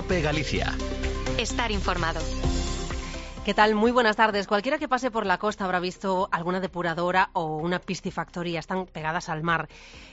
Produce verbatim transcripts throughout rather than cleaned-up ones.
COPE Galicia. Estar informado. ¿Qué tal? Muy buenas tardes. Cualquiera que pase por la costa habrá visto alguna depuradora o una piscifactoría. Están pegadas al mar.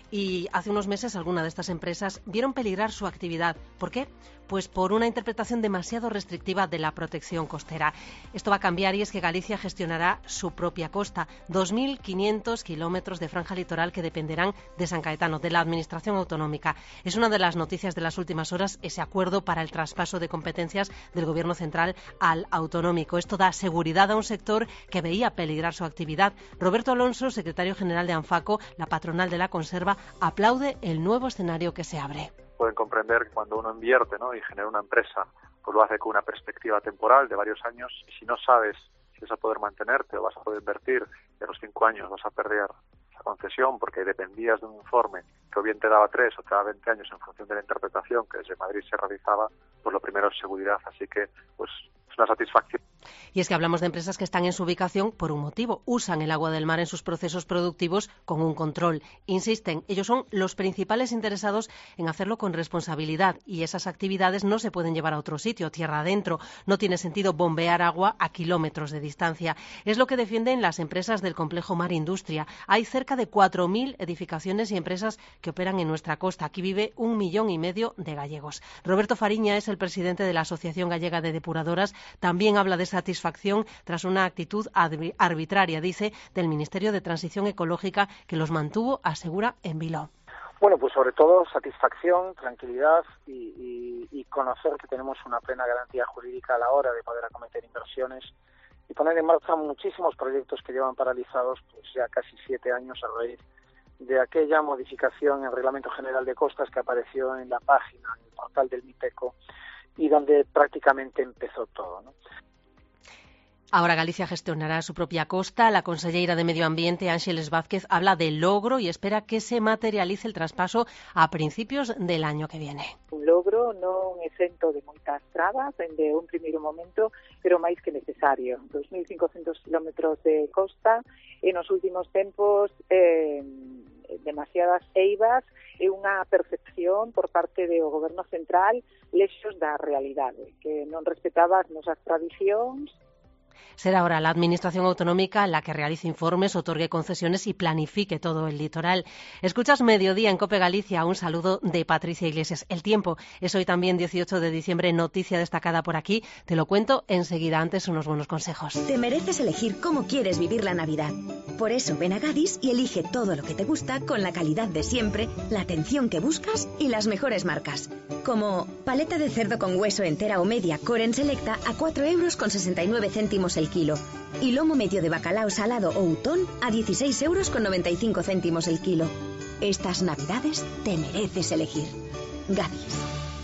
Y hace unos meses alguna de estas empresas vieron peligrar su actividad. ¿Por qué? Pues por una interpretación demasiado restrictiva de la protección costera. Esto va a cambiar y es que Galicia gestionará su propia costa. dos mil quinientos kilómetros de franja litoral que dependerán de San Caetano, de la Administración Autonómica. Es una de las noticias de las últimas horas, ese acuerdo para el traspaso de competencias del Gobierno central al autonómico. Esto da seguridad a un sector que veía peligrar su actividad. Roberto Alonso, secretario general de ANFACO, la patronal de la conserva, aplaude el nuevo escenario que se abre. Pueden comprender que cuando uno invierte, ¿no?, y genera una empresa, pues lo hace con una perspectiva temporal de varios años, y si no sabes si vas a poder mantenerte o vas a poder invertir, y a los cinco años vas a perder esa concesión porque dependías de un informe que o bien te daba tres o te daba veinte años en función de la interpretación que desde Madrid se realizaba, pues lo primero es seguridad, así que pues es una satisfacción. Y es que hablamos de empresas que están en su ubicación por un motivo. Usan el agua del mar en sus procesos productivos con un control. Insisten, ellos son los principales interesados en hacerlo con responsabilidad y esas actividades no se pueden llevar a otro sitio, tierra adentro. No tiene sentido bombear agua a kilómetros de distancia. Es lo que defienden las empresas del complejo Mar Industria. Hay cerca de cuatro mil edificaciones y empresas que operan en nuestra costa. Aquí vive un millón y medio de gallegos. Roberto Fariña es el presidente de la Asociación Gallega de Depuradoras. También habla de satisfacción tras una actitud arbitraria, dice, del Ministerio de Transición Ecológica que los mantuvo, asegura, en vilo. Bueno, pues sobre todo satisfacción, tranquilidad y, y, y conocer que tenemos una plena garantía jurídica a la hora de poder acometer inversiones y poner en marcha muchísimos proyectos que llevan paralizados pues ya casi siete años a raíz de aquella modificación en el Reglamento General de Costas que apareció en la página, en el portal del MIPECO, y donde prácticamente empezó todo, ¿no? Ahora Galicia gestionará su propia costa. La conselleira de Medio Ambiente, Ángeles Vázquez, habla de logro y espera que se materialice el traspaso a principios del año que viene. Un logro non exento de moitas trabas dende un primeiro momento, pero máis que necesario. dos mil cincocentos kilómetros de costa e nos últimos tempos eh, demasiadas eivas e unha percepción por parte do Goberno central lexos da realidade, que non respetaba as nosas tradicións. Será ahora la Administración Autonómica la que realice informes, otorgue concesiones y planifique todo el litoral. Escuchas Mediodía en COPE Galicia. Un saludo de Patricia Iglesias. El tiempo es hoy también dieciocho de diciembre, noticia destacada por aquí. Te lo cuento enseguida, antes unos buenos consejos. Te mereces elegir cómo quieres vivir la Navidad. Por eso ven a Gadis y elige todo lo que te gusta con la calidad de siempre, la atención que buscas y las mejores marcas. Como paleta de cerdo con hueso entera o media Coren Selecta a cuatro euros con sesenta y nueve céntimos el kilo. Y lomo medio de bacalao salado o utón a dieciséis euros con noventa y cinco céntimos el kilo. Estas Navidades te mereces elegir. Gadis.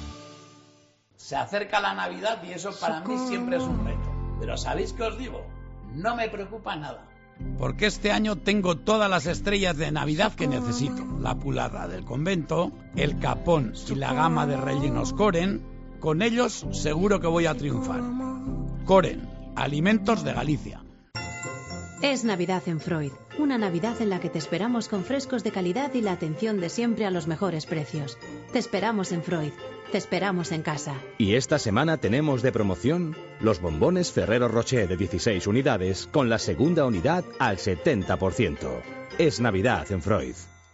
Se acerca la Navidad y eso para mí siempre es un reto. Pero ¿sabéis qué os digo? No me preocupa nada. Porque este año tengo todas las estrellas de Navidad que necesito. La pularra del convento, el capón y la gama de rellenos Coren. Con ellos seguro que voy a triunfar. Coren, alimentos de Galicia. Es Navidad en Freud, una Navidad en la que te esperamos con frescos de calidad y la atención de siempre a los mejores precios. Te esperamos en Freud, te esperamos en casa. Y esta semana tenemos de promoción los bombones Ferrero Rocher de dieciséis unidades con la segunda unidad al setenta por ciento. Es Navidad en Freud.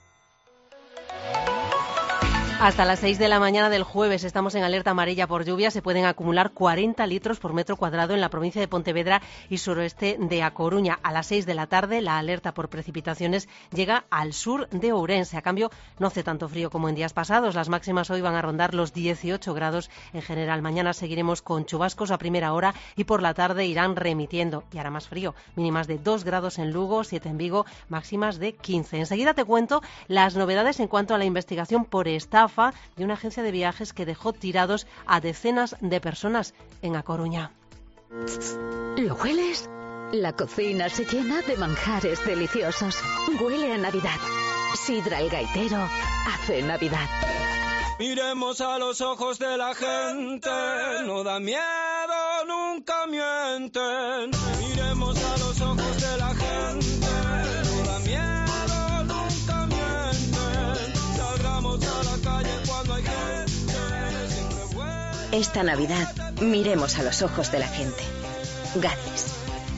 Hasta las seis de la mañana del jueves estamos en alerta amarilla por lluvia. Se pueden acumular cuarenta litros por metro cuadrado en la provincia de Pontevedra y suroeste de A Coruña. A las seis de la tarde la alerta por precipitaciones llega al sur de Ourense. A cambio, no hace tanto frío como en días pasados. Las máximas hoy van a rondar los dieciocho grados en general. Mañana seguiremos con chubascos a primera hora y por la tarde irán remitiendo. Y hará más frío. Mínimas de dos grados en Lugo, siete en Vigo, máximas de quince. Enseguida te cuento las novedades en cuanto a la investigación por estafa de una agencia de viajes que dejó tirados a decenas de personas en A Coruña. ¿Lo hueles? La cocina se llena de manjares deliciosos. Huele a Navidad. Sidra el Gaitero hace Navidad. Miremos a los ojos de la gente, no da miedo, nunca mienten. Miremos a los ojos de la gente, no da miedo, nunca mienten. Salgamos a la calle cuando hay gente, siempre vuelve. Esta Navidad, miremos a los ojos de la gente. Gadis.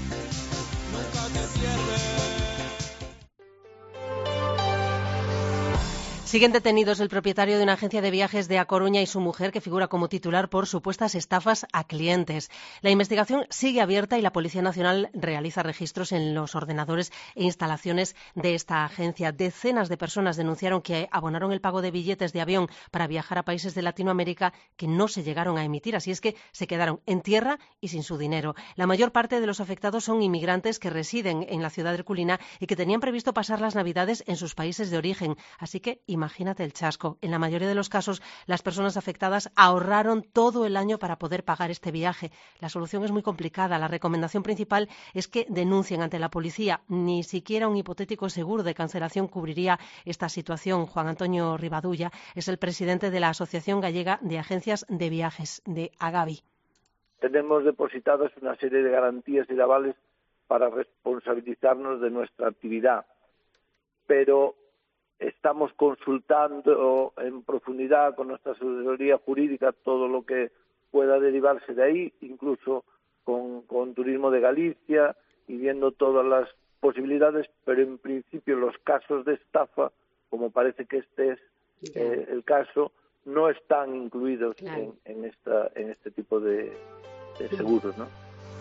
Siguen detenidos el propietario de una agencia de viajes de A Coruña y su mujer, que figura como titular por supuestas estafas a clientes. La investigación sigue abierta y la Policía Nacional realiza registros en los ordenadores e instalaciones de esta agencia. Decenas de personas denunciaron que abonaron el pago de billetes de avión para viajar a países de Latinoamérica que no se llegaron a emitir, así es que se quedaron en tierra y sin su dinero. La mayor parte de los afectados son inmigrantes que residen en la ciudad herculina y que tenían previsto pasar las Navidades en sus países de origen, así que imagínate el chasco. En la mayoría de los casos, las personas afectadas ahorraron todo el año para poder pagar este viaje. La solución es muy complicada. La recomendación principal es que denuncien ante la policía. Ni siquiera un hipotético seguro de cancelación cubriría esta situación. Juan Antonio Rivadulla es el presidente de la Asociación Gallega de Agencias de Viajes, de AGAVI. Tenemos depositadas una serie de garantías y de avales para responsabilizarnos de nuestra actividad, pero estamos consultando en profundidad con nuestra asesoría jurídica todo lo que pueda derivarse de ahí, incluso con, con Turismo de Galicia, y viendo todas las posibilidades, pero en principio los casos de estafa, como parece que este es eh, el caso, no están incluidos claro. en, en, esta, en este tipo de, de seguros, ¿no?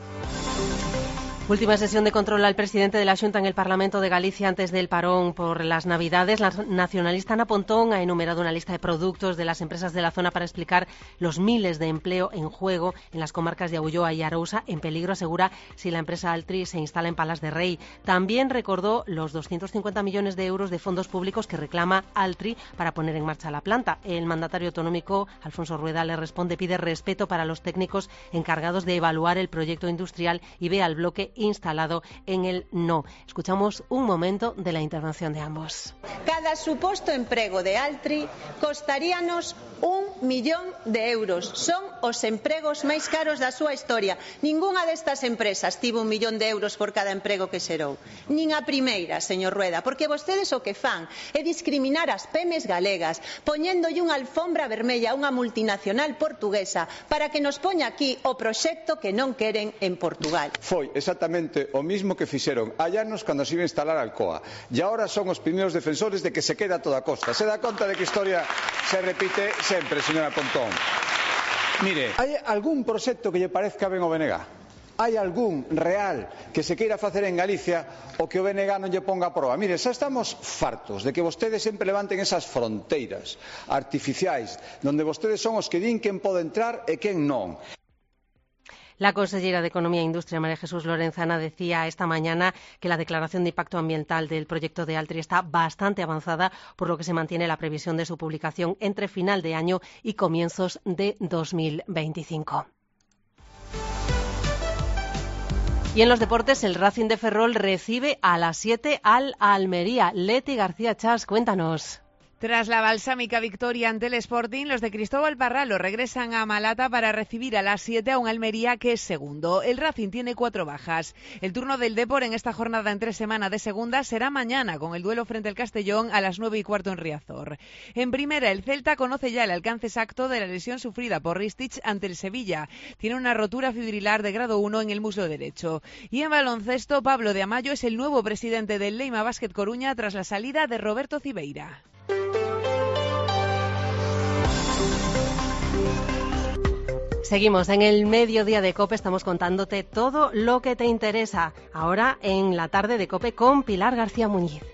Última sesión de control al presidente de la Xunta en el Parlamento de Galicia antes del parón por las Navidades. La nacionalista Ana Pontón ha enumerado una lista de productos de las empresas de la zona para explicar los miles de empleo en juego en las comarcas de Ulloa y Arousa, en peligro, asegura, si la empresa Altri se instala en Palas de Rei. También recordó los doscientos cincuenta millones de euros de fondos públicos que reclama Altri para poner en marcha la planta. El mandatario autonómico, Alfonso Rueda, le responde, pide respeto para los técnicos encargados de evaluar el proyecto industrial y ve al bloque instalado en el no. Escuchamos un momento de la intervención de ambos. Cada suposto emprego de Altri costaríanos un millón de euros. Son os empregos máis caros da súa historia. Ningunha destas empresas tivo un millón de euros por cada emprego que xerou. Nin a primeira, señor Rueda, porque vostedes o que fan é discriminar as pemes galegas, poñéndolle unha alfombra vermella a unha multinacional portuguesa para que nos poña aquí o proxecto que non queren en Portugal. Foi exactamente o mismo que fixeron hai anos cando se iba a instalar Alcoa, e agora son os primeiros defensores de que se queda toda a costa. Se dá conta de que a historia se repite sempre, señora Pontón. Mire, hai algún proxecto que lle parezca ben o B N G? Hai algún real que se queira facer en Galicia o que o B N G non lle ponga a proba? Mire, xa estamos fartos de que vostedes sempre levanten esas fronteiras artificiais, donde vostedes son os que din quen pode entrar e quen non. La consellera de Economía e Industria, María Jesús Lorenzana, decía esta mañana que la declaración de impacto ambiental del proyecto de Altri está bastante avanzada, por lo que se mantiene la previsión de su publicación entre final de año y comienzos de dos mil veinticinco. Y en los deportes, el Racing de Ferrol recibe a las siete al Almería. Leti García Chas, cuéntanos. Tras la balsámica victoria ante el Sporting, los de Cristóbal Parralo regresan a Malata para recibir a las siete a un Almería que es segundo. El Racing tiene cuatro bajas. El turno del Depor en esta jornada entre semana de segunda será mañana, con el duelo frente al Castellón a las nueve y cuarto en Riazor. En primera, el Celta conoce ya el alcance exacto de la lesión sufrida por Ristich ante el Sevilla. Tiene una rotura fibrilar de grado uno en el muslo derecho. Y en baloncesto, Pablo de Amayo es el nuevo presidente del Leima Basket Coruña tras la salida de Roberto Cibeira. Seguimos en el mediodía de COPE, estamos contándote todo lo que te interesa. Ahora en la tarde de COPE con Pilar García Muñiz.